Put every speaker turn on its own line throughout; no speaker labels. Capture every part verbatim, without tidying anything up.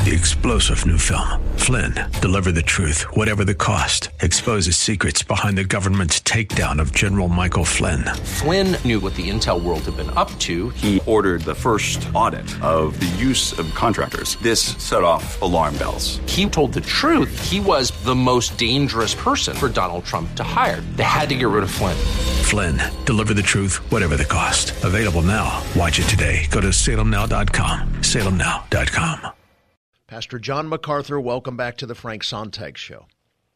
The explosive new film, Flynn, deliver the truth, whatever the cost, exposes secrets behind the government's takedown of General Michael Flynn.
Flynn knew what the intel world had been up to.
He ordered the first audit of the use of contractors. This set off alarm bells.
He told the truth. He was the most dangerous person for Donald Trump to hire. They had to get rid of Flynn.
Flynn, deliver the truth, whatever the cost. Available now. Watch it today. Go to salem now dot com. salem now dot com.
Pastor John MacArthur, welcome back to the Frank Sontag Show.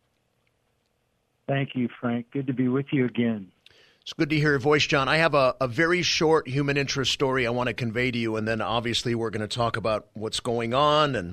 Thank you, Frank. Good to be with you again.
It's good to hear your voice, John. I have a, a very short human interest story I want to convey to you, and then obviously we're going to talk about what's going on. And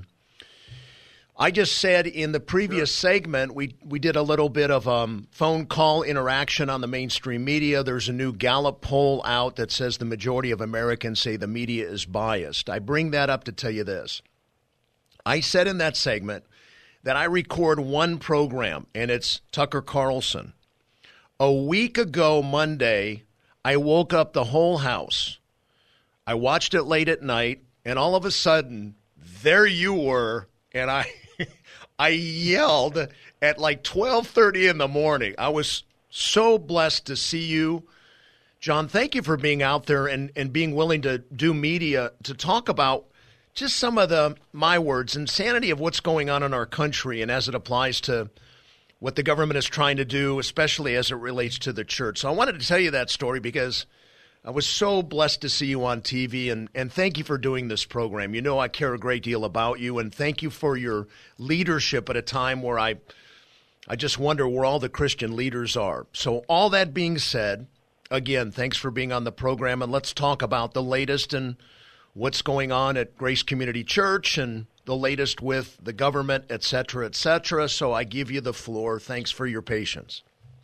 I just said in the previous segment, we, we did a little bit of um, phone call interaction on the mainstream media. There's a new Gallup poll out that says the majority of Americans say the media is biased. I bring that up to tell you this. I said in that segment that I record one program, and it's Tucker Carlson. A week ago Monday, I woke up the whole house. I watched it late at night, and all of a sudden, there you were, and I I yelled at like twelve thirty in the morning. I was so blessed to see you. John, thank you for being out there and, and being willing to do media to talk about just some of the, my words, insanity of what's going on in our country and as it applies to what the government is trying to do, especially as it relates to the church. So I wanted to tell you that story because I was so blessed to see you on T V, and, and thank you for doing this program. You know I care a great deal about you, and thank you for your leadership at a time where I, I just wonder where all the Christian leaders are. So all that being said, again, thanks for being on the program, and let's talk about the latest and what's going on at Grace Community Church and the latest with the government, et cetera, et cetera. So I give you the floor. Thanks for your patience.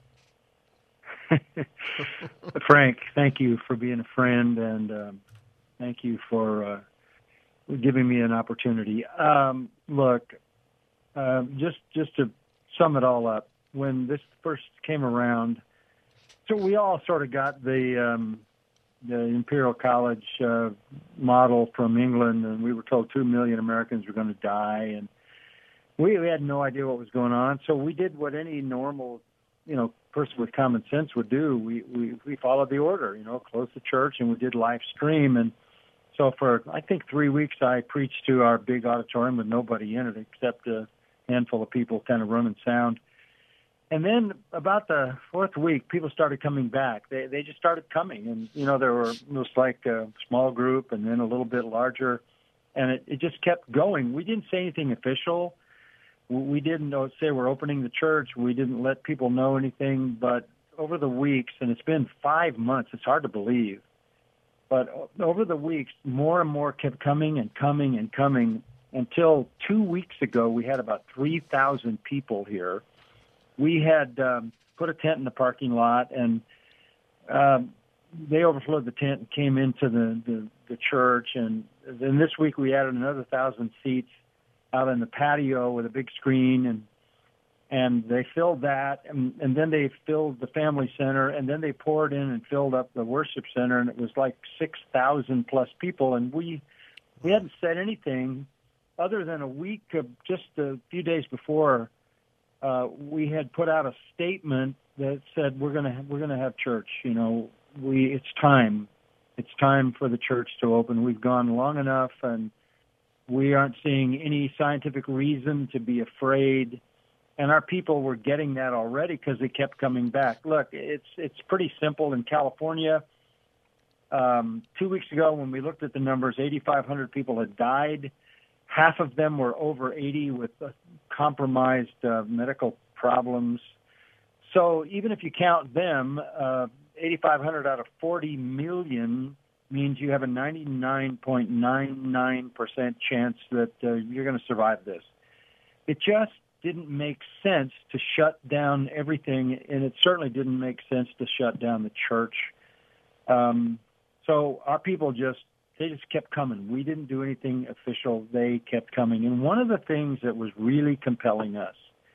Frank, thank you for being a friend, and um, thank you for uh, giving me an opportunity. Um, look, uh, just just to sum it all up, when this first came around, so we all sort of got the um, the Imperial College uh, model from England, and we were told two million Americans were going to die, and we, we had no idea what was going on. So we did what any normal, you know, person with common sense would do. We, we we followed the order, you know, closed the church, and we did live stream. And so for, I think, three weeks, I preached to our big auditorium with nobody in it except a handful of people kind of running sound. And then about the fourth week, people started coming back. They they just started coming. And, you know, there were, it was like a small group and then a little bit larger. And it, it just kept going. We didn't say anything official. We didn't say we're opening the church. We didn't let people know anything. But over the weeks, and it's been five months, it's hard to believe. But over the weeks, more and more kept coming and coming and coming until two weeks ago, we had about three thousand people here. We had um, put a tent in the parking lot, and um, they overflowed the tent and came into the, the, the church. And then this week we added another thousand seats out in the patio with a big screen, and and they filled that, and, and then they filled the family center, and then they poured in and filled up the worship center, and it was like six thousand plus people. And we we hadn't said anything other than a week of just a few days before. Uh, we had put out a statement that said we're going to we're going to have church. You know, we it's time, it's time for the church to open. We've gone long enough, and we aren't seeing any scientific reason to be afraid. And our people were getting that already because they kept coming back. Look, it's it's pretty simple in California. Um, two weeks ago, when we looked at the numbers, eighty-five hundred people had died. Half of them were over eighty with uh, compromised uh, medical problems. So even if you count them, uh, eighty-five hundred out of forty million means you have a ninety-nine point nine nine percent chance that uh, you're going to survive this. It just didn't make sense to shut down everything, and it certainly didn't make sense to shut down the church. Um, so our people just They just kept coming. We didn't do anything official. They kept coming. And one of the things that was really compelling us,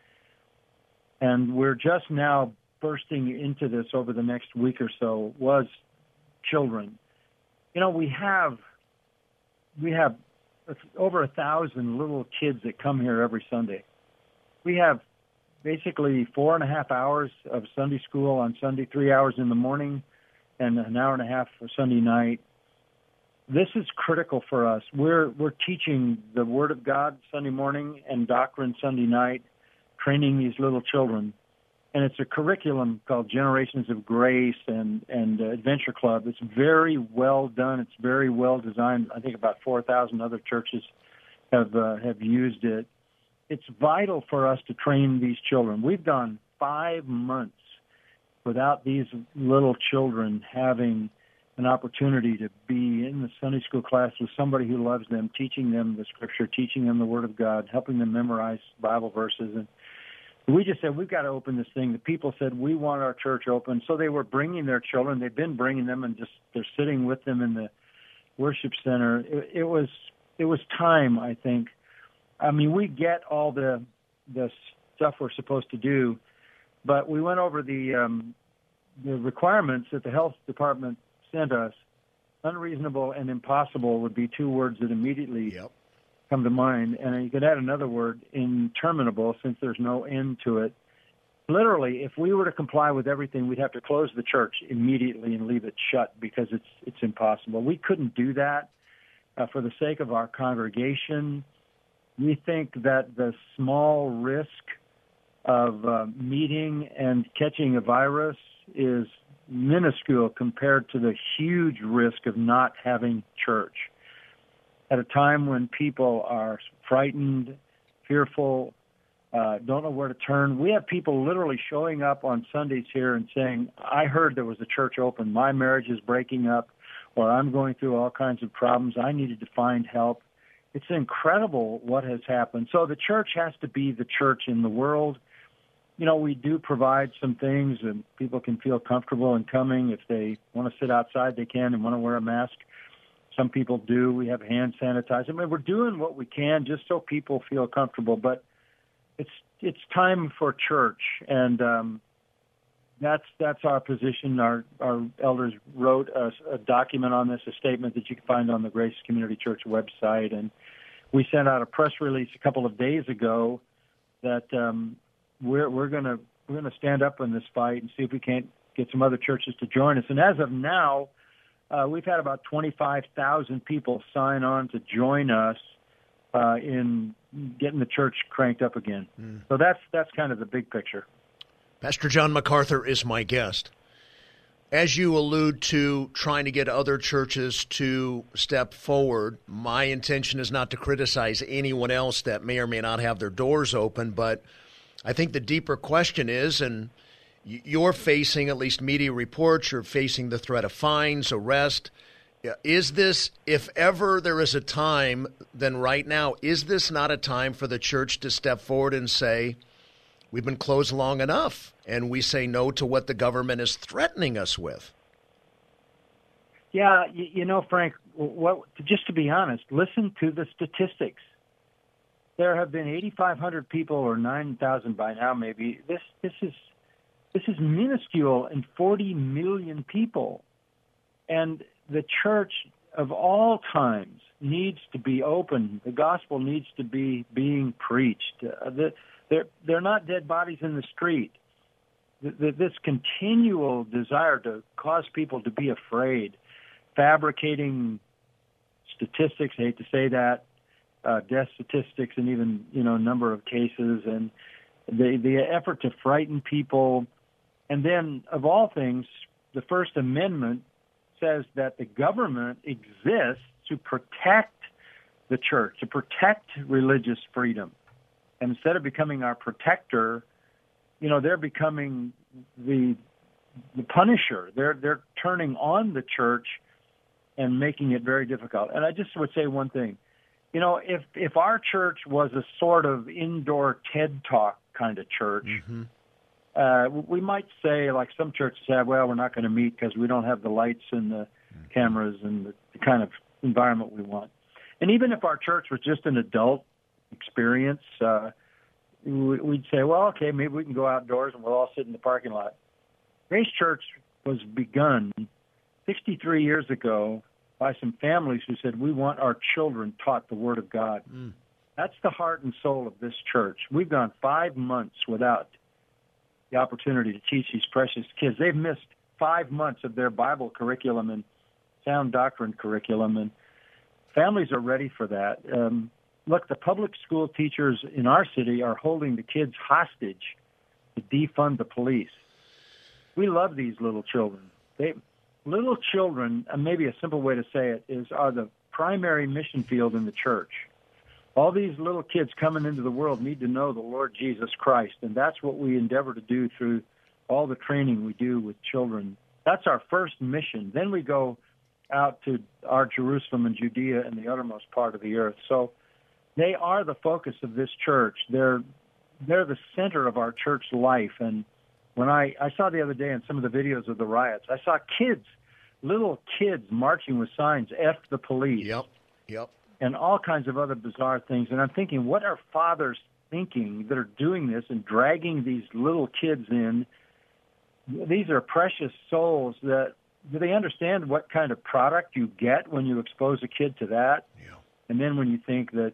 and we're just now bursting into this over the next week or so, was children. You know, we have we have over a thousand little kids that come here every Sunday. We have basically four and a half hours of Sunday school on Sunday, three hours in the morning, and an hour and a half for Sunday night. This is critical for us. We're we're teaching the Word of God Sunday morning and doctrine Sunday night, training these little children. And it's a curriculum called Generations of Grace and, and uh, Adventure Club. It's very well done. It's very well designed. I think about four thousand other churches have uh, have used it. It's vital for us to train these children. We've gone five months without these little children having an opportunity to be in the Sunday school class with somebody who loves them, teaching them the Scripture, teaching them the Word of God, helping them memorize Bible verses. And we just said, we've got to open this thing. The people said, we want our church open. So they were bringing their children. They've been bringing them, and just they're sitting with them in the worship center. It, it was it was time, I think. I mean, we get all the the stuff we're supposed to do, but we went over the um, the requirements that the health department sent us. Unreasonable and impossible would be two words that immediately yep. come to mind. And you could add another word, interminable, since there's no end to it. Literally, if we were to comply with everything, we'd have to close the church immediately and leave it shut because it's it's impossible. We couldn't do that uh, for the sake of our congregation. We think that the small risk of uh, meeting and catching a virus is minuscule compared to the huge risk of not having church. At a time when people are frightened, fearful, uh, don't know where to turn, we have people literally showing up on Sundays here and saying, I heard there was a church open, my marriage is breaking up, or I'm going through all kinds of problems, I needed to find help. It's incredible what has happened. So the church has to be the church in the world. You know, we do provide some things, and people can feel comfortable in coming. If they want to sit outside, they can, and want to wear a mask. Some people do. We have hand sanitizer. I mean, we're doing what we can just so people feel comfortable. But it's it's time for church, and um, that's that's our position. Our our elders wrote a, a document on this, a statement that you can find on the Grace Community Church website, and we sent out a press release a couple of days ago that um, we're we're gonna we're gonna stand up in this fight and see if we can't get some other churches to join us. And as of now, uh, we've had about twenty-five thousand people sign on to join us uh, in getting the church cranked up again. Mm. So that's that's kind of the big picture.
Pastor John MacArthur is my guest. As you allude to trying to get other churches to step forward, my intention is not to criticize anyone else that may or may not have their doors open, but I think the deeper question is, and you're facing, at least media reports, you're facing the threat of fines, arrest. Is this, if ever there is a time, then right now, is this not a time for the church to step forward and say, we've been closed long enough, and we say no to what the government is threatening us with?
Yeah, you, you know, Frank, what, just to be honest, listen to the statistics. There have been eighty-five hundred people, or nine thousand by now maybe. This this is this is minuscule in forty million people. And the church of all times needs to be open. The gospel needs to be being preached. Uh, the, they're, they're not dead bodies in the street. The, the, this continual desire to cause people to be afraid, fabricating statistics, I hate to say that, Uh, death statistics, and even, you know, number of cases, and the the effort to frighten people. And then, of all things, the First Amendment says that the government exists to protect the church, to protect religious freedom. And instead of becoming our protector, you know, they're becoming the the punisher. They're they're turning on the church and making it very difficult. And I just would say one thing. You know, if if our church was a sort of indoor TED Talk kind of church, mm-hmm. uh, we might say, like some churches have, well, we're not going to meet because we don't have the lights and the mm-hmm. cameras and the, the kind of environment we want. And even if our church was just an adult experience, uh, we'd say, well, okay, maybe we can go outdoors and we'll all sit in the parking lot. Grace Church was begun sixty-three years ago by some families who said, we want our children taught the Word of God. Mm. That's the heart and soul of this church. We've gone five months without the opportunity to teach these precious kids. They've missed five months of their Bible curriculum and sound doctrine curriculum, and families are ready for that. Um, look, the public school teachers in our city are holding the kids hostage to defund the police. We love these little children. They, little children, and maybe a simple way to say it, is are the primary mission field in the church. All these little kids coming into the world need to know the Lord Jesus Christ, and that's what we endeavor to do through all the training we do with children. That's our first mission. Then we go out to our Jerusalem and Judea and the uttermost part of the earth. So they are the focus of this church. They're they're the center of our church life. And when I, I saw the other day in some of the videos of the riots, I saw kids, little kids marching with signs, F the police.
Yep, yep.
And all kinds of other bizarre things. And I'm thinking, what are fathers thinking that are doing this and dragging these little kids in? These are precious souls that, do they understand what kind of product you get when you expose a kid to that?
Yeah.
And then when you think that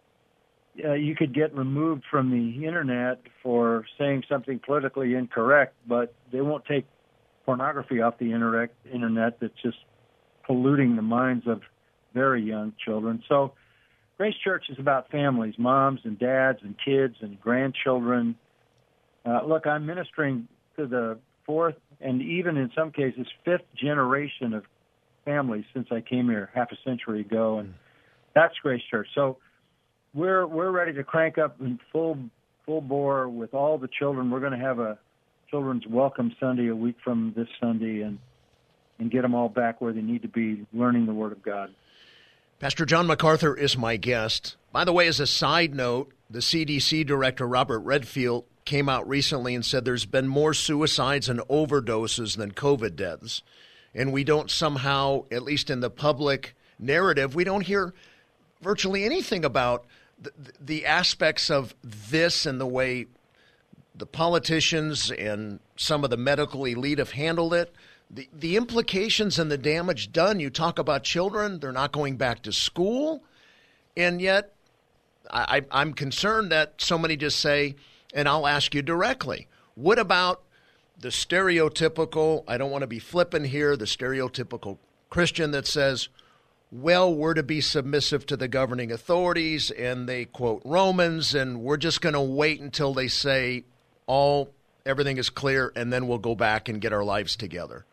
uh, you could get removed from the Internet for saying something politically incorrect, but they won't take pornography off the internet, internet that's just polluting the minds of very young children. So Grace Church is about families, moms and dads and kids and grandchildren. Uh, look, I'm ministering to the fourth and even in some cases fifth generation of families since I came here half a century ago, and that's Grace Church. So we're we're ready to crank up in full full bore with all the children. We're going to have a Children's Welcome Sunday a week from this Sunday, and and get them all back where they need to be, learning the Word of God.
Pastor John MacArthur is my guest. By the way, as a side note, the C D C director, Robert Redfield, came out recently and said there's been more suicides and overdoses than COVID deaths. And we don't somehow, at least in the public narrative, we don't hear virtually anything about the, the aspects of this and the way the politicians and some of the medical elite have handled it. The, the implications and the damage done. You talk about children, they're not going back to school. And yet I, I'm concerned that so many just say, and I'll ask you directly, what about the stereotypical, I don't want to be flippant here, the stereotypical Christian that says, well, we're to be submissive to the governing authorities, and they quote Romans, and we're just going to wait until they say all everything is clear, and then we'll go back and get our lives together.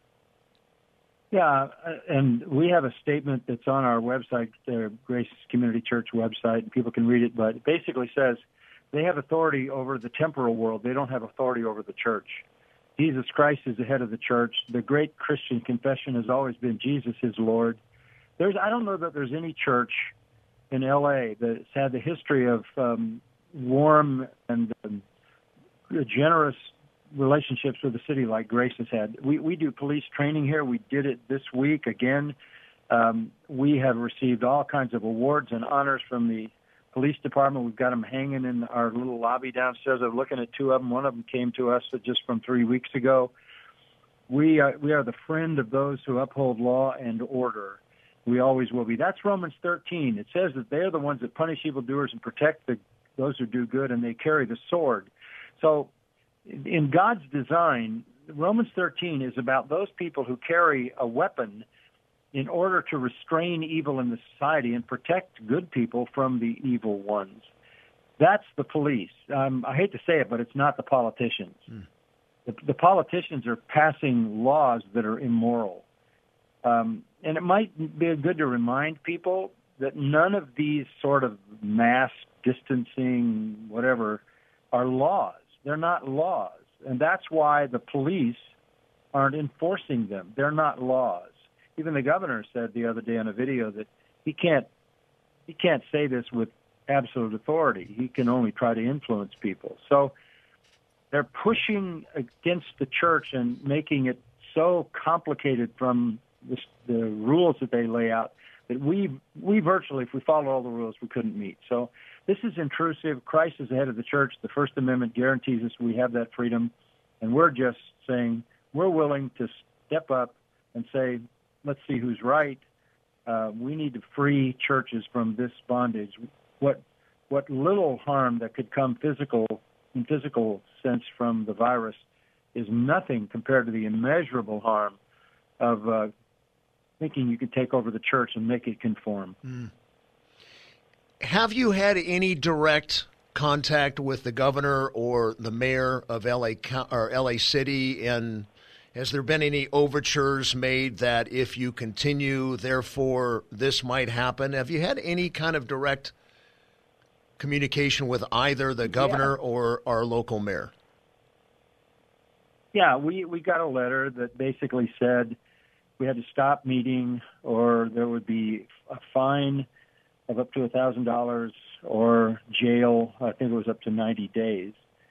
Yeah, and we have a statement that's on our website, the Grace Community Church website, and people can read it, but it basically says they have authority over the temporal world. They don't have authority over the church. Jesus Christ is the head of the church. The great Christian confession has always been Jesus is Lord. There's, I don't know that there's any church in L A that's had the history of um, warm and um, generous relationships with the city like Grace has had. We we do police training here. We did it this week again. Um, we have received all kinds of awards and honors from the police department. We've got them hanging in our little lobby downstairs. I'm looking at two of them. One of them came to us just from three weeks ago. We are, we are the friend of those who uphold law and order. We always will be. That's Romans thirteen. It says that they're the ones that punish evildoers and protect the, those who do good, and they carry the sword. So in God's design, Romans thirteen is about those people who carry a weapon in order to restrain evil in the society and protect good people from the evil ones. That's the police. Um, I hate to say it, but it's not the politicians. Mm. The, the politicians are passing laws that are immoral. Um, and it might be good to remind people that none of these sort of mass distancing, whatever, are laws. They're not laws. And that's why the police aren't enforcing them. They're not laws. Even the governor said the other day on a video that he can't he can't say this with absolute authority. He can only try to influence people. So they're pushing against the church and making it so complicated from the, the rules that they lay out that we we virtually, if we followed all the rules, we couldn't meet. So this is intrusive. Christ is the head of the church. The First Amendment guarantees us we have that freedom, and we're just saying we're willing to step up and say, let's see who's right. Uh, we need to free churches from this bondage. What what little harm that could come physical in physical sense from the virus is nothing compared to the immeasurable harm of uh, thinking you could take over the church and make it conform.
Mm. Have you had any direct contact with the governor or the mayor of L A or L A City, and has there been any overtures made that if you continue, therefore this might happen? Have you had any kind of direct communication with either the governor yeah. or our local mayor?
Yeah, we, we got a letter that basically said we had to stop meeting or there would be a fine of up to one thousand dollars or jail. I think it was up to ninety days.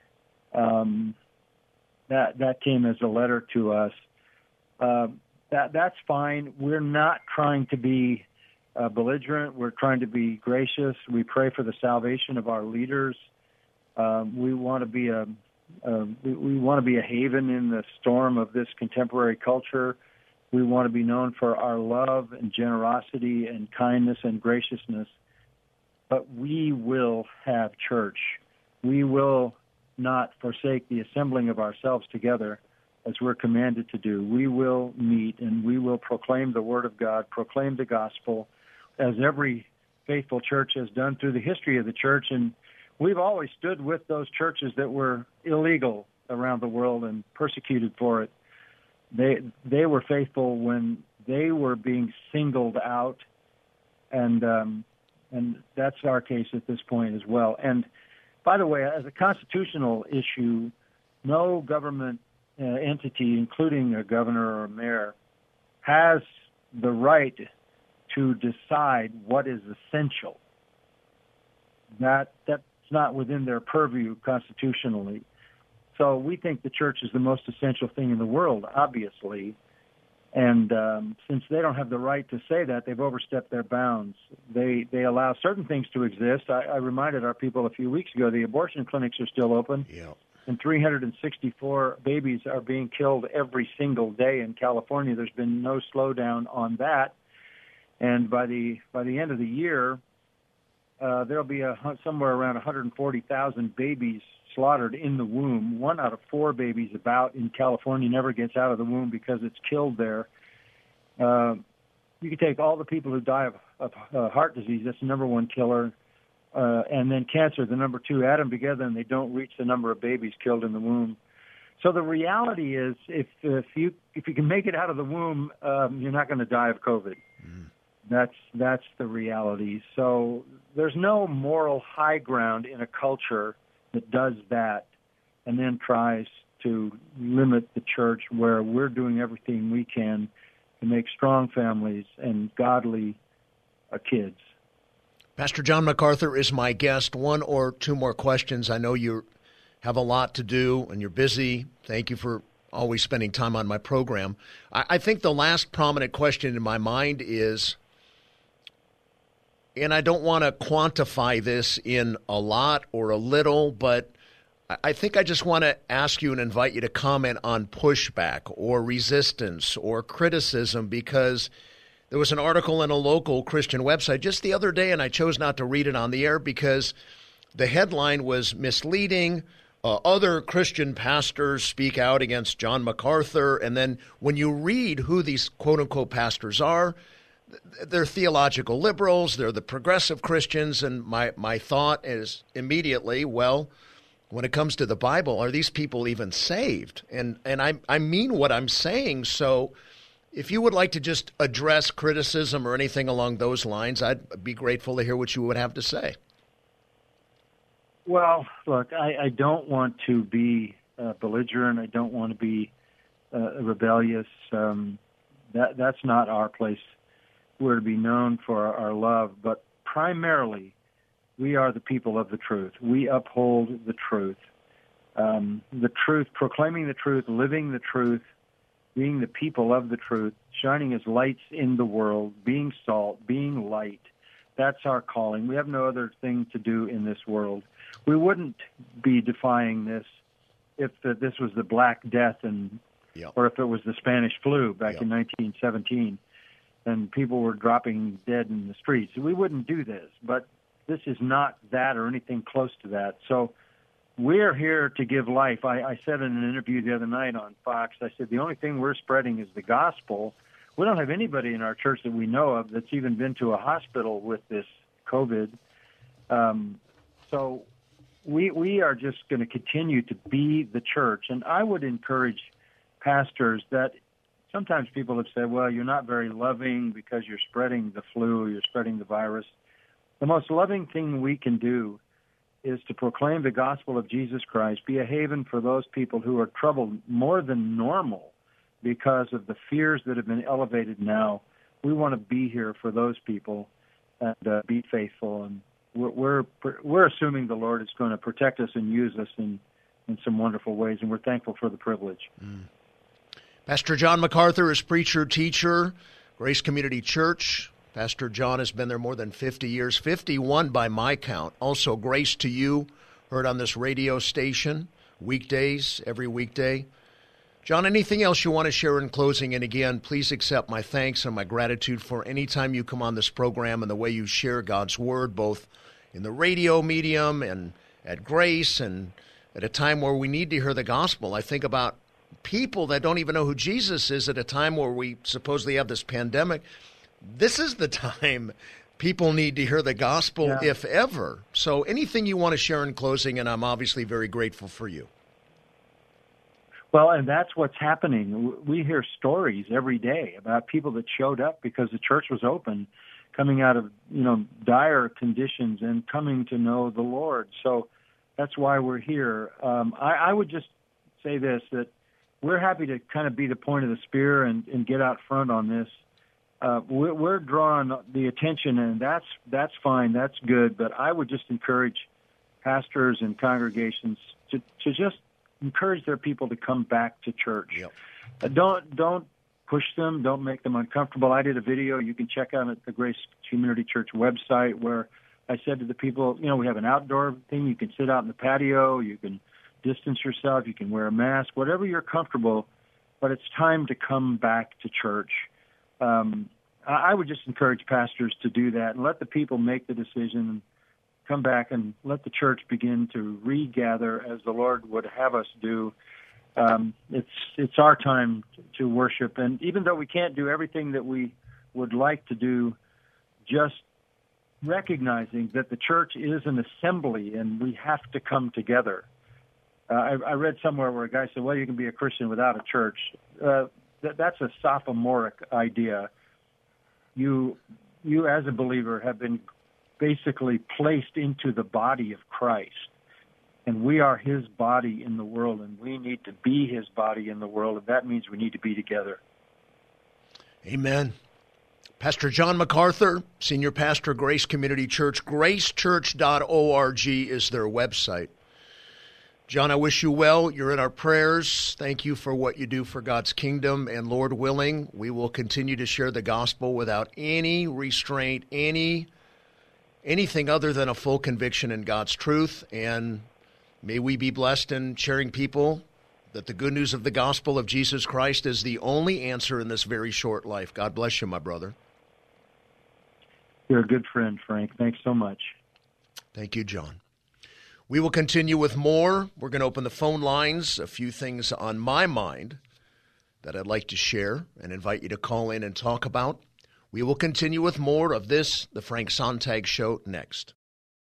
Um, that that came as a letter to us. Uh, that that's fine. We're not trying to be uh, belligerent. We're trying to be gracious. We pray for the salvation of our leaders. Um, we want to be a uh, we, we want to be a haven in the storm of this contemporary culture. We want to be known for our love and generosity and kindness and graciousness. But we will have church. We will not forsake the assembling of ourselves together as we're commanded to do. We will meet and we will proclaim the Word of God, proclaim the gospel, as every faithful church has done through the history of the church. And we've always stood with those churches that were illegal around the world and persecuted for it. They they were faithful when they were being singled out, and um, and that's our case at this point as well. And by the way, as a constitutional issue, no government uh, entity, including a governor or a mayor, has the right to decide what is essential. That that's not within their purview constitutionally. So we think the church is the most essential thing in the world, obviously. And um, since they don't have the right to say that, they've overstepped their bounds. They they allow certain things to exist. I, I reminded our people a few weeks ago the abortion clinics are still open.
Yeah.
And three hundred sixty-four babies are being killed every single day in California. There's been no slowdown on that. And by the by the end of the year, uh, there'll be a, somewhere around one hundred forty thousand babies slaughtered in the womb. One out of four babies about in California never gets out of the womb because it's killed there. Uh, you can take all the people who die of, of uh, heart disease, that's the number one killer, uh, and then cancer, the number two, add them together and they don't reach the number of babies killed in the womb. So the reality is if if you if you can make it out of the womb, um, you're not going to die of COVID. Mm. That's that's the reality. So there's no moral high ground in a culture that does that and then tries to limit the church where we're doing everything we can to make strong families and godly uh, kids.
Pastor John MacArthur is my guest. One or two more questions. I know you have a lot to do and you're busy. Thank you for always spending time on my program. I, I think the last prominent question in my mind is, and I don't want to quantify this in a lot or a little, but I think I just want to ask you and invite you to comment on pushback or resistance or criticism, because there was an article in a local Christian website just the other day, and I chose not to read it on the air because the headline was misleading. Uh, other Christian pastors speak out against John MacArthur, and then when you read who these quote-unquote pastors are, they're theological liberals, they're the progressive Christians, and my, my thought is immediately, well, when it comes to the Bible, are these people even saved? And and I I mean what I'm saying, so if you would like to just address criticism or anything along those lines, I'd be grateful to hear what you would have to say.
Well, look, I, I don't want to be uh, belligerent. I don't want to be uh, rebellious. Um, that that's not our place. We're to be known for our love, but primarily we are the people of the truth. We uphold the truth. Um, the truth, proclaiming the truth, living the truth, being the people of the truth, shining as lights in the world, being salt, being light. That's our calling. We have no other thing to do in this world. We wouldn't be defying this if uh, this was the Black Death and, yep. or if it was the Spanish flu back yep. in nineteen seventeen. and people were dropping dead in the streets. We wouldn't do this, but this is not that or anything close to that. So we're here to give life. I, I said in an interview the other night on Fox, I said the only thing we're spreading is the gospel. We don't have anybody in our church that we know of that's even been to a hospital with this COVID. Um, so we we are just going to continue to be the church. And I would encourage pastors that sometimes people have said, well, you're not very loving because you're spreading the flu, you're spreading the virus. The most loving thing we can do is to proclaim the gospel of Jesus Christ, be a haven for those people who are troubled more than normal because of the fears that have been elevated now. We want to be here for those people and uh, be faithful. And we're, we're we're assuming the Lord is going to protect us and use us in, in some wonderful ways, and we're thankful for the privilege.
Mm. Pastor John MacArthur is preacher, teacher, Grace Community Church. Pastor John has been there more than fifty years, fifty-one by my count. Also, Grace to You, heard on this radio station, weekdays, every weekday. John, anything else you want to share in closing? And again, please accept my thanks and my gratitude for any time you come on this program and the way you share God's Word, both in the radio medium and at Grace and at a time where we need to hear the gospel. I think about people that don't even know who Jesus is at a time where we supposedly have this pandemic. This is the time people need to hear the gospel, yeah. if ever. So anything you want to share in closing, and I'm obviously very grateful for you.
Well, and that's what's happening. We hear stories every day about people that showed up because the church was open, coming out of, you know, dire conditions and coming to know the Lord. So that's why we're here. Um, I, I would just say this, that we're happy to kind of be the point of the spear and, and get out front on this. Uh, we're, we're drawing the attention, and that's that's fine, that's good. But I would just encourage pastors and congregations to, to just encourage their people to come back to church.
Yep.
Uh, don't don't push them, don't make them uncomfortable. I did a video you can check out at the Grace Community Church website where I said to the people, you know, we have an outdoor thing. You can sit out in the patio, you can distance yourself, you can wear a mask, whatever you're comfortable, but it's time to come back to church. Um, I would just encourage pastors to do that and let the people make the decision and come back and let the church begin to regather as the Lord would have us do. Um, it's it's our time to worship, and even though we can't do everything that we would like to do, just recognizing that the church is an assembly and we have to come together. Uh, I, I read somewhere where a guy said, well, you can be a Christian without a church. Uh, that, that's a sophomoric idea. You, you as a believer have been basically placed into the body of Christ, and we are his body in the world, and we need to be his body in the world, and that means we need to be together.
Amen. Pastor John MacArthur, Senior Pastor, Grace Community Church. grace church dot org is their website. John, I wish you well. You're in our prayers. Thank you for what you do for God's kingdom. And Lord willing, we will continue to share the gospel without any restraint, any anything other than a full conviction in God's truth. And may we be blessed in sharing people that the good news of the gospel of Jesus Christ is the only answer in this very short life. God bless you, my brother.
You're a good friend, Frank. Thanks so much.
Thank you, John. We will continue with more. We're going to open the phone lines. A few things on my mind that I'd like to share and invite you to call in and talk about. We will continue with more of this, the Frank Sontag Show, next.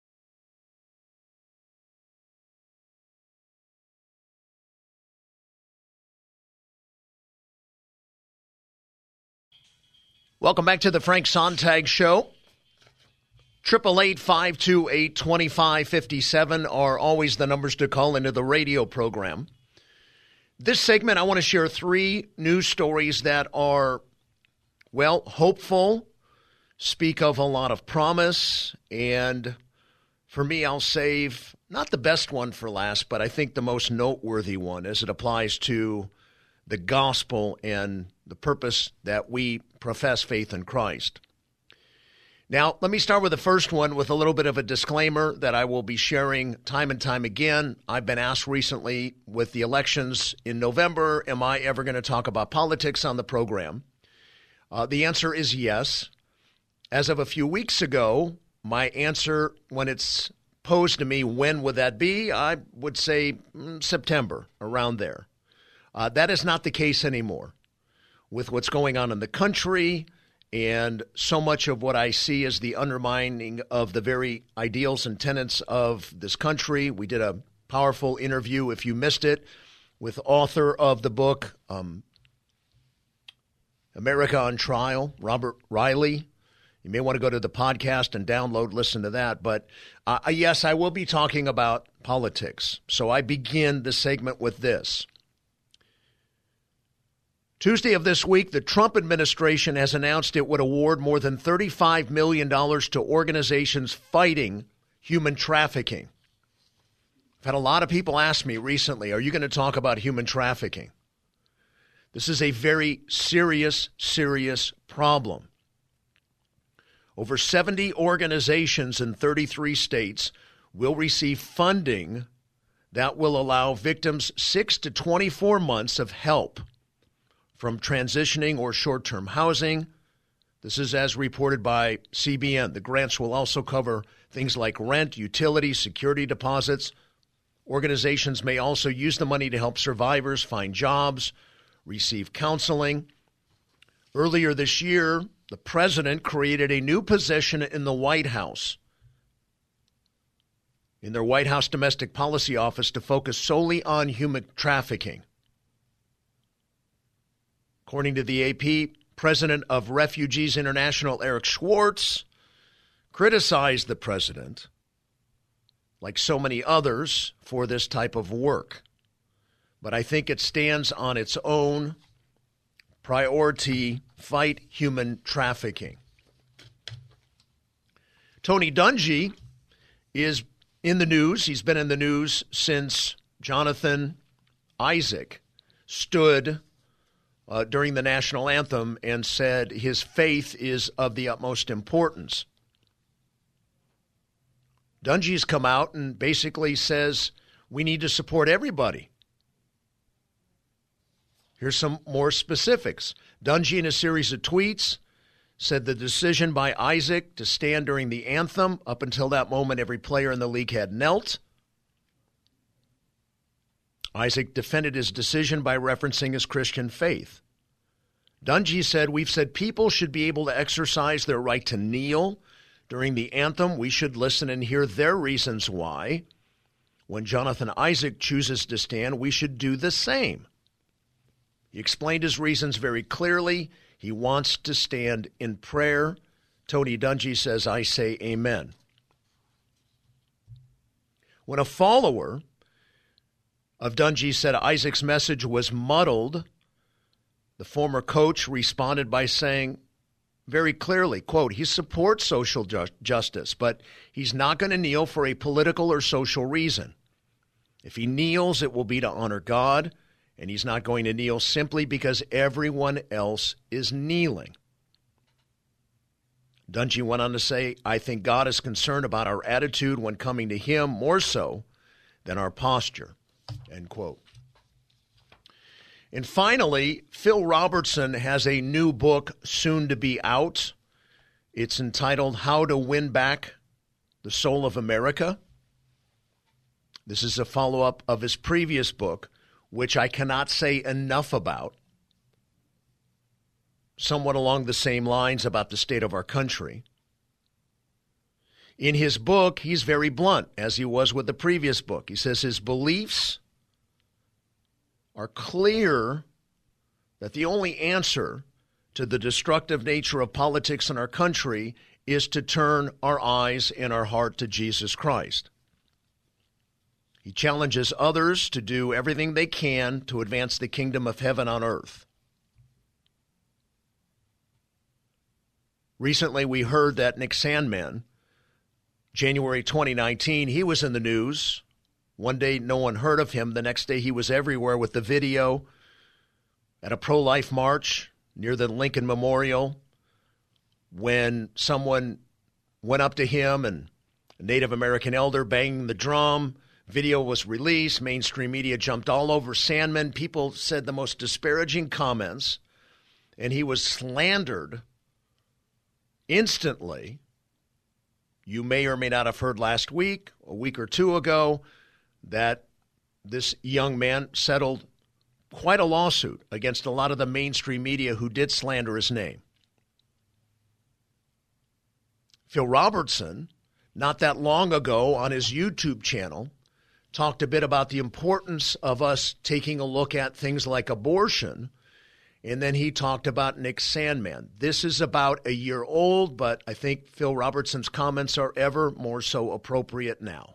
Welcome back to the Frank Sontag Show. triple eight, five two eight, two five five seven are always the numbers to call into the radio program. This segment, I want to share three news stories that are, well, hopeful, speak of a lot of promise, and for me, I'll save not the best one for last, but I think the most noteworthy one as it applies to the gospel and the purpose that we profess faith in Christ. Now, let me start with the first one with a little bit of a disclaimer that I will be sharing time and time again. I've been asked recently with the elections in November, am I ever going to talk about politics on the program? Uh, the answer is yes. As of a few weeks ago, my answer, when it's posed to me, when would that be? I would say mm, September, around there. Uh, that is not the case anymore. With what's going on in the country and so much of what I see as the undermining of the very ideals and tenets of this country. We did a powerful interview, if you missed it, with author of the book, um, America on Trial, Robert Riley. You may want to go to the podcast and download, listen to that. But uh, yes, I will be talking about politics. So I begin the segment with this. Tuesday of this week, the Trump administration has announced it would award more than thirty-five million dollars to organizations fighting human trafficking. I've had a lot of people ask me recently, are you going to talk about human trafficking? This is a very serious, serious problem. Over seventy organizations in thirty-three states will receive funding that will allow victims six to twenty-four months of help from transitioning or short-term housing. This is as reported by C B N. The grants will also cover things like rent, utilities, security deposits. Organizations may also use the money to help survivors find jobs, receive counseling. Earlier this year, the president created a new position in the White House, in their White House Domestic Policy Office, to focus solely on human trafficking. According to the A P, President of Refugees International, Eric Schwartz, criticized the president, like so many others, for this type of work. But I think it stands on its own priority: fight human trafficking. Tony Dungy is in the news. He's been in the news since Jonathan Isaac stood uh, during the national anthem and said his faith is of the utmost importance. Dungy's come out and basically says we need to support everybody. Here's some more specifics. Dungy, in a series of tweets, said the decision by Isaac to stand during the anthem, up until that moment, every player in the league had knelt. Isaac defended his decision by referencing his Christian faith. Dungy said, we've said people should be able to exercise their right to kneel during the anthem. We should listen and hear their reasons why. When Jonathan Isaac chooses to stand, we should do the same. He explained his reasons very clearly. He wants to stand in prayer. Tony Dungy says, I say amen. When a follower of Dungy said Isaac's message was muddled, the former coach responded by saying very clearly, quote, he supports social ju- justice, but he's not going to kneel for a political or social reason. If he kneels, it will be to honor God, and he's not going to kneel simply because everyone else is kneeling. Dungy went on to say, I think God is concerned about our attitude when coming to him more so than our posture, end quote. And finally, Phil Robertson has a new book soon to be out. It's entitled How to Win Back the Soul of America. This is a follow-up of his previous book, which I cannot say enough about, somewhat along the same lines about the state of our country. In his book, he's very blunt, as he was with the previous book. He says his beliefs are clear that the only answer to the destructive nature of politics in our country is to turn our eyes and our heart to Jesus Christ. He challenges others to do everything they can to advance the kingdom of heaven on earth. Recently, we heard that Nick Sandmann, January twenty nineteen, he was in the news. One day, no one heard of him. The next day, he was everywhere with the video at a pro-life march near the Lincoln Memorial when someone went up to him and a Native American elder banging the drum. Video was released. Mainstream media jumped all over Sandmann. People said the most disparaging comments. and he was slandered instantly. You may or may not have heard last week, a week or two ago, that this young man settled quite a lawsuit against a lot of the mainstream media who did slander his name. Phil Robertson, not that long ago on his YouTube channel, talked a bit about the importance of us taking a look at things like abortion. And then he talked about Nick Sandmann. This is about a year old, but I think Phil Robertson's comments are ever more so appropriate now.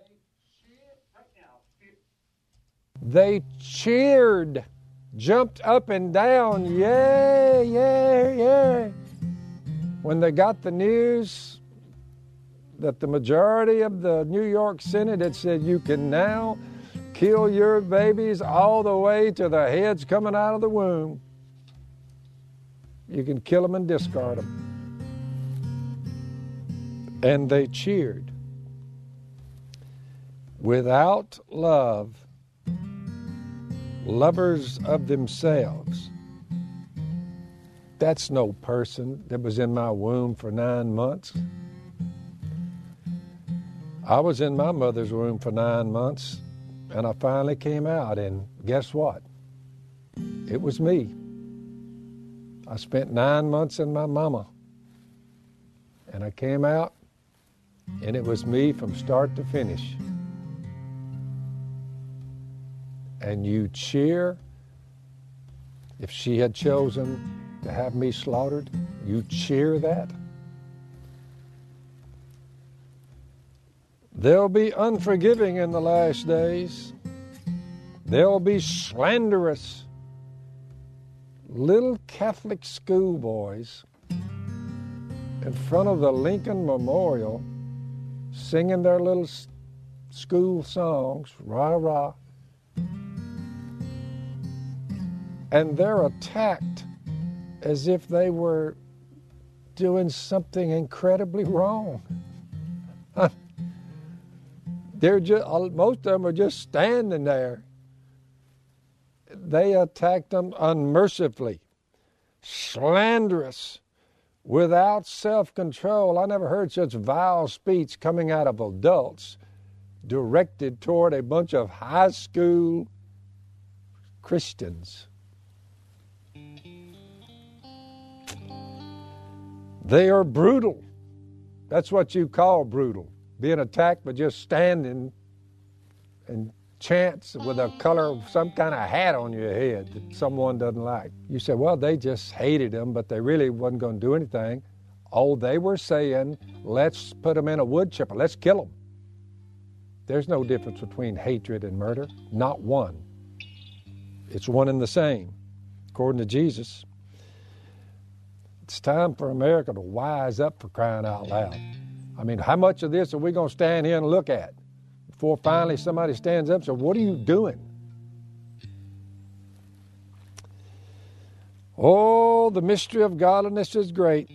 They cheered, jumped up and down, yeah, yeah, yeah, when they got the news that the majority of the New York Senate had said you can now kill your babies all the way to the heads coming out of the womb. You can kill them and discard them. And they cheered. Without love, lovers of themselves. That's no person that was in my womb for nine months. I was in my mother's womb for nine months, and I finally came out, and guess what? It was me. I spent nine months in my mama, and I came out, and it was me from start to finish. And you cheer. If she had chosen to have me slaughtered, you cheer that. They'll be unforgiving in the last days. They'll be slanderous. Little Catholic schoolboys in front of the Lincoln Memorial singing their little school songs, rah, rah. And they're attacked as if they were doing something incredibly wrong. They're just, most of them are just standing there. They attacked them unmercifully, slanderous, without self-control. I never heard such vile speech coming out of adults directed toward a bunch of high school Christians. They are brutal. That's what you call brutal. Being attacked by just standing and chance with a color of some kind of hat on your head that someone doesn't like. You say, well, they just hated him, but they really wasn't going to do anything. Oh, they were saying, let's put them in a wood chipper. Let's kill them. There's no difference between hatred and murder. Not one. It's one and the same, according to Jesus. It's time for America to wise up, for crying out loud. I mean, how much of this are we going to stand here and look at before finally somebody stands up and says, what are you doing? Oh, the mystery of godliness is great.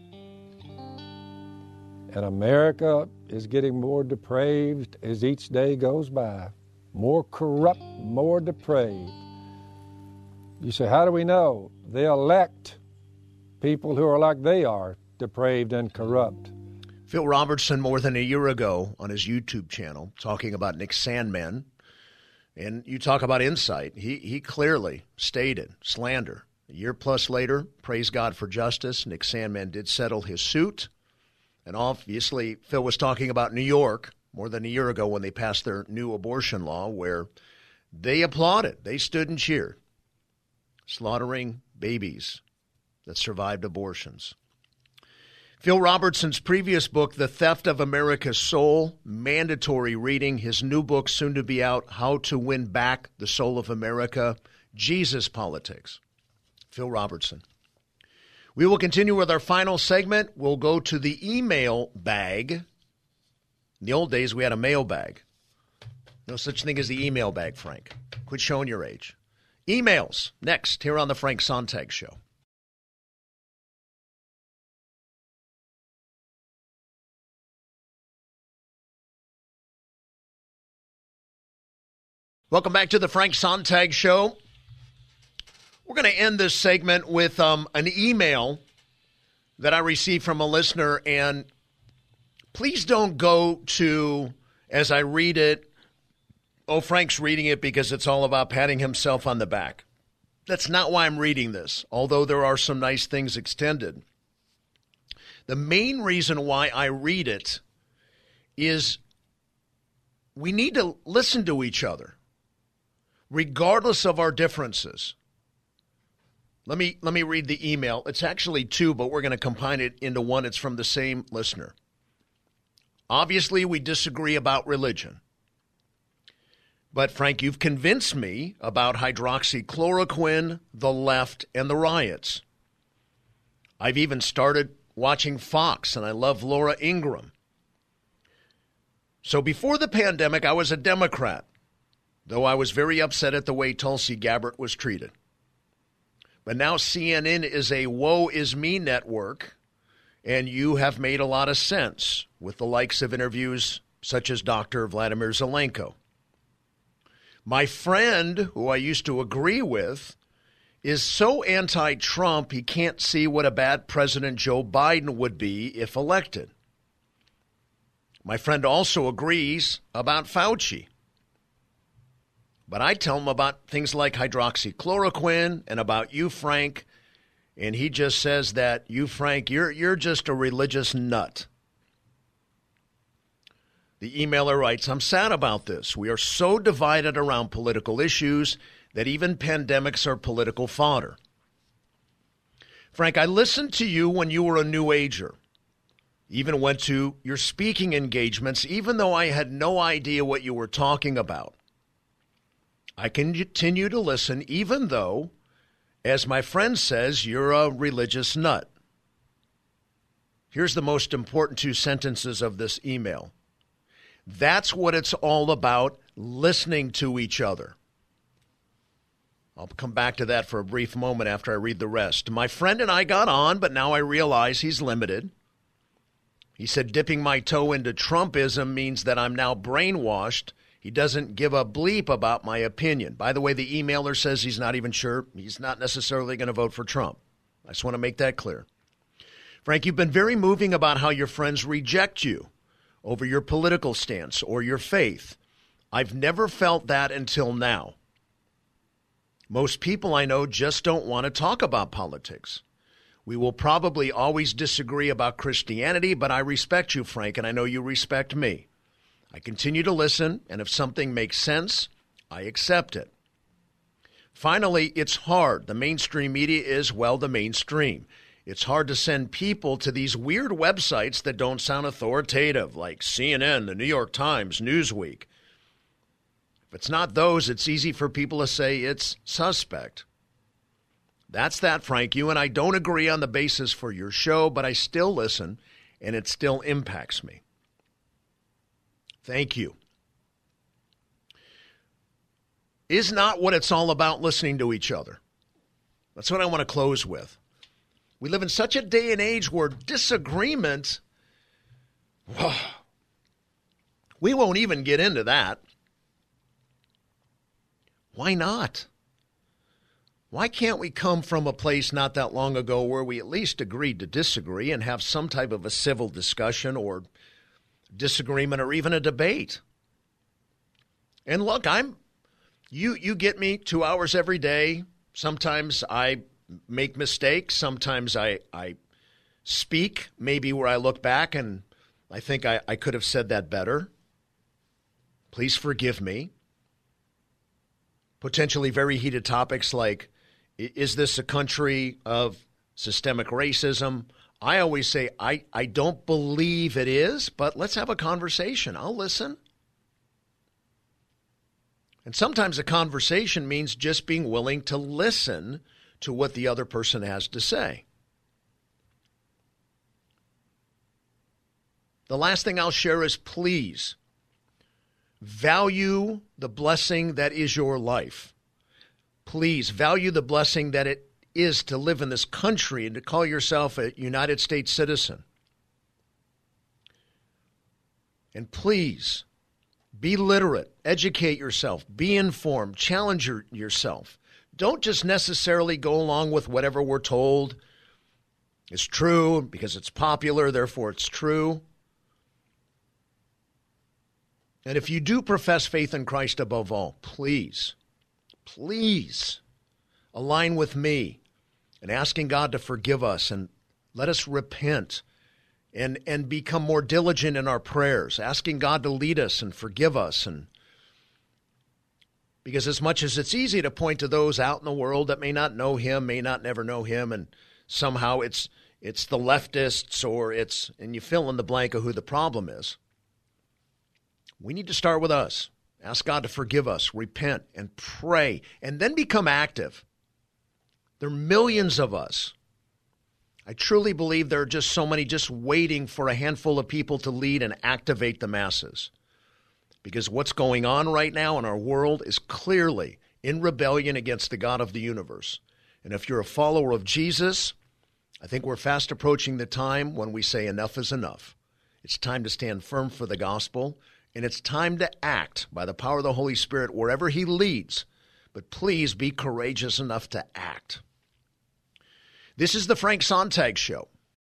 And America is getting more depraved as each day goes by. More corrupt, more depraved. You say, how do we know? They elect people who are like they are, depraved and corrupt.
Phil Robertson, more than a year ago on his YouTube channel, talking about Nick Sandmann, and you talk about insight. He he clearly stated slander. A year plus later, praise God for justice. Nick Sandmann did settle his suit. And obviously, Phil was talking about New York more than a year ago when they passed their new abortion law, where they applauded. They stood and cheered, slaughtering babies that survived abortions. Phil Robertson's previous book, The Theft of America's Soul, mandatory reading. His new book, soon to be out, How to Win Back the Soul of America, Jesus Politics. Phil Robertson. We will continue with our final segment. We'll go to the email bag. In the old days, we had a mail bag. No such thing as the email bag, Frank. Quit showing your age. Emails, next, here on the Frank Sontag Show. Welcome back to the Frank Sontag Show. We're going to end this segment with um, an email that I received from a listener, and please don't go to, as I read it, oh, Frank's reading it because it's all about patting himself on the back. That's not why I'm reading this, although there are some nice things extended. The main reason why I read it is we need to listen to each other, regardless of our differences. Let me let me read the email. It's actually two, but we're going to combine it into one. It's from the same listener. Obviously, we disagree about religion. But, Frank, you've convinced me about hydroxychloroquine, the left, and the riots. I've even started watching Fox, and I love Laura Ingraham. So before the pandemic, I was a Democrat, though I was very upset at the way Tulsi Gabbard was treated. But now C N N is a woe is me network, and you have made a lot of sense with the likes of interviews such as Doctor Vladimir Zelenko. My friend, who I used to agree with, is so anti-Trump he can't see what a bad President Joe Biden would be if elected. My friend also agrees about Fauci. But I tell him about things like hydroxychloroquine and about you, Frank, and he just says that you, Frank, you're you're just a religious nut. The emailer writes, I'm sad about this. We are so divided around political issues that even pandemics are political fodder. Frank, I listened to you when you were a New Ager. Even went to your speaking engagements, even though I had no idea what you were talking about. I continue to listen, even though, as my friend says, you're a religious nut. Here's the most important two sentences of this email. That's what it's all about, listening to each other. I'll come back to that for a brief moment after I read the rest. My friend and I got on, but now I realize he's limited. He said dipping my toe into Trumpism means that I'm now brainwashed. He doesn't give a bleep about my opinion. By the way, the emailer says he's not even sure. He's not necessarily going to vote for Trump. I just want to make that clear. Frank, you've been very moving about how your friends reject you over your political stance or your faith. I've never felt that until now. Most people I know just don't want to talk about politics. We will probably always disagree about Christianity, but I respect you, Frank, and I know you respect me. I continue to listen, and if something makes sense, I accept it. Finally, it's hard. The mainstream media is, well, the mainstream. It's hard to send people to these weird websites that don't sound authoritative, like C N N, the New York Times, Newsweek. If it's not those, it's easy for people to say it's suspect. That's that, Frank. You and I don't agree on the basis for your show, but I still listen, and it still impacts me. Thank you. Is not what it's all about listening to each other. That's what I want to close with. We live in such a day and age where disagreement, we won't even get into that. Why not? Why can't we come from a place not that long ago where we at least agreed to disagree and have some type of a civil discussion or disagreement or even a debate? And look, I'm you you get me two hours every day. Sometimes I make mistakes. Sometimes I, I speak maybe where I look back and I think I, I could have said that better. Please forgive me. Potentially very heated topics like, is this a country of systemic racism? I always say, I, I don't believe it is, but let's have a conversation. I'll listen. And sometimes a conversation means just being willing to listen to what the other person has to say. The last thing I'll share is please value the blessing that is your life. Please value the blessing that it is to live in this country and to call yourself a United States citizen. And please be literate, educate yourself, be informed, challenge your, yourself. Don't just necessarily go along with whatever we're told is true because it's popular, therefore it's true. And if you do profess faith in Christ above all, please, please align with me in asking God to forgive us and let us repent and, and become more diligent in our prayers, asking God to lead us and forgive us. And because as much as it's easy to point to those out in the world that may not know him, may not never know him, and somehow it's it's the leftists or it's, and you fill in the blank of who the problem is. We need to start with us. Ask God to forgive us, repent, and pray, and then become active. There are millions of us. I truly believe there are just so many just waiting for a handful of people to lead and activate the masses. Because what's going on right now in our world is clearly in rebellion against the God of the universe. And if you're a follower of Jesus, I think we're fast approaching the time when we say enough is enough. It's time to stand firm for the gospel, and it's time to act by the power of the Holy Spirit wherever he leads. But please be courageous enough to act. This is the Frank Sontag Show.